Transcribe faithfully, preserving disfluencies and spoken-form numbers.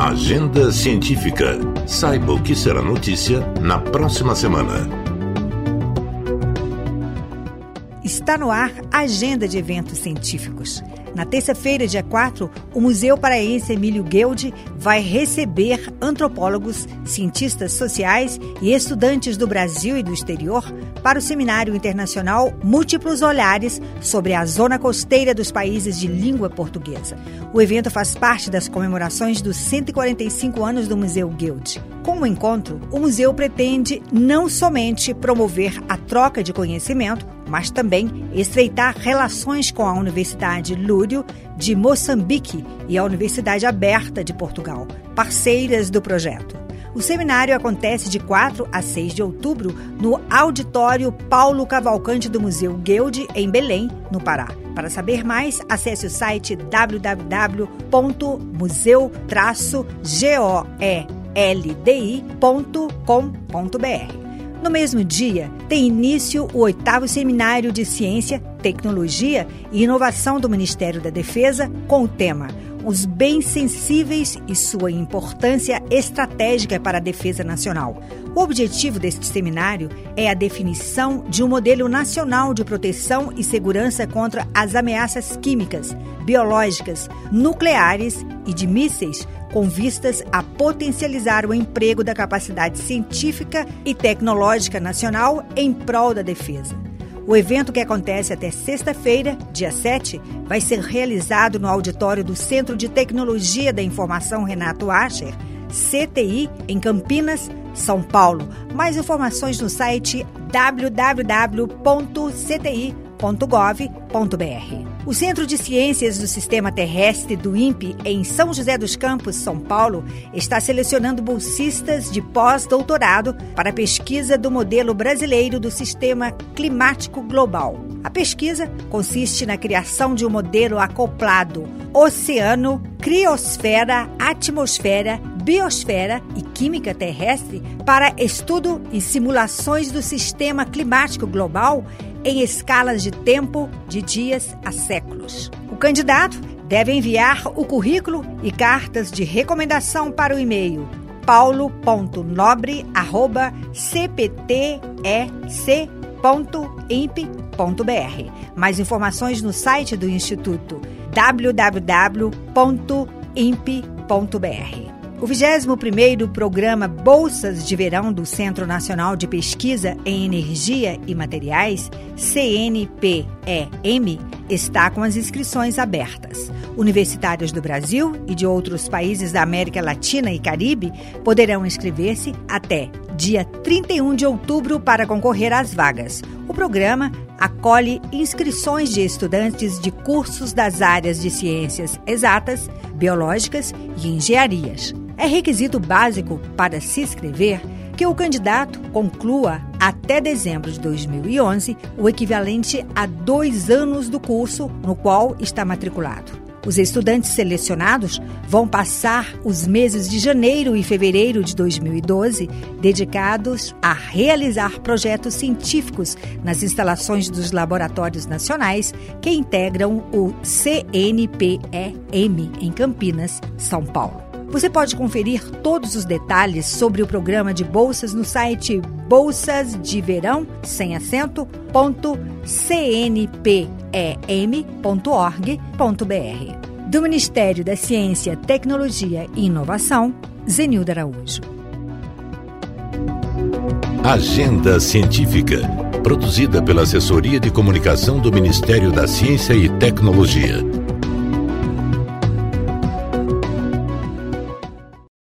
Agenda Científica. Saiba o que será notícia na próxima semana. Está no ar a agenda de eventos científicos. Na terça-feira, dia quatro, o Museu Paraense Emílio Gueldi vai receber antropólogos, cientistas sociais e estudantes do Brasil e do exterior para o Seminário Internacional Múltiplos Olhares sobre a Zona Costeira dos Países de Língua Portuguesa. O evento faz parte das comemorações dos cento e quarenta e cinco anos do Museu Gueldi. Com o encontro, o museu pretende não somente promover a troca de conhecimento, mas também estreitar relações com a Universidade Lúrio de Moçambique e a Universidade Aberta de Portugal, parceiras do projeto. O seminário acontece de quatro a seis de outubro no Auditório Paulo Cavalcante do Museu Gueldi, em Belém, no Pará. Para saber mais, acesse o site w w w ponto museu traço goldi ponto com ponto b r. No mesmo dia, tem início o oitavo Seminário de Ciência, Tecnologia e Inovação do Ministério da Defesa, com o tema Os Bens Sensíveis e Sua Importância Estratégica para a Defesa Nacional. O objetivo deste seminário é a definição de um modelo nacional de proteção e segurança contra as ameaças químicas, biológicas, nucleares e de mísseis, com vistas a potencializar o emprego da capacidade científica e tecnológica nacional em prol da defesa. O evento, que acontece até sexta-feira, dia sete, vai ser realizado no auditório do Centro de Tecnologia da Informação Renato Ascher, C T I, em Campinas, São Paulo. Mais informações no site w w w ponto c t i ponto gov ponto b r. O Centro de Ciências do Sistema Terrestre do I N P E, em São José dos Campos, São Paulo, está selecionando bolsistas de pós-doutorado para a pesquisa do modelo brasileiro do Sistema Climático Global. A pesquisa consiste na criação de um modelo acoplado oceano, criosfera, atmosfera, biosfera e química terrestre para estudo e simulações do sistema climático global em escalas de tempo de dias a séculos. O candidato deve enviar o currículo e cartas de recomendação para o e-mail paulo ponto nobre arroba c p t e c ponto i n p e ponto b r. Mais informações no site do Instituto w w w ponto i n p e ponto b r. O vigésimo primeiro Programa Bolsas de Verão do Centro Nacional de Pesquisa em Energia e Materiais, C N P E M, está com as inscrições abertas. Universitários do Brasil e de outros países da América Latina e Caribe poderão inscrever-se até dia trinta e um de outubro para concorrer às vagas. O programa acolhe inscrições de estudantes de cursos das áreas de ciências exatas, biológicas e engenharias. É requisito básico para se inscrever que o candidato conclua até dezembro de dois mil e onze o equivalente a dois anos do curso no qual está matriculado. Os estudantes selecionados vão passar os meses de janeiro e fevereiro de dois mil e doze dedicados a realizar projetos científicos nas instalações dos laboratórios nacionais que integram o C N P E M em Campinas, São Paulo. Você pode conferir todos os detalhes sobre o programa de bolsas no site bolsas de verão, sem acento, ponto c n p e m ponto org ponto b r. Do Ministério da Ciência, Tecnologia e Inovação, Zenilda Araújo. Agenda Científica, produzida pela Assessoria de Comunicação do Ministério da Ciência e Tecnologia.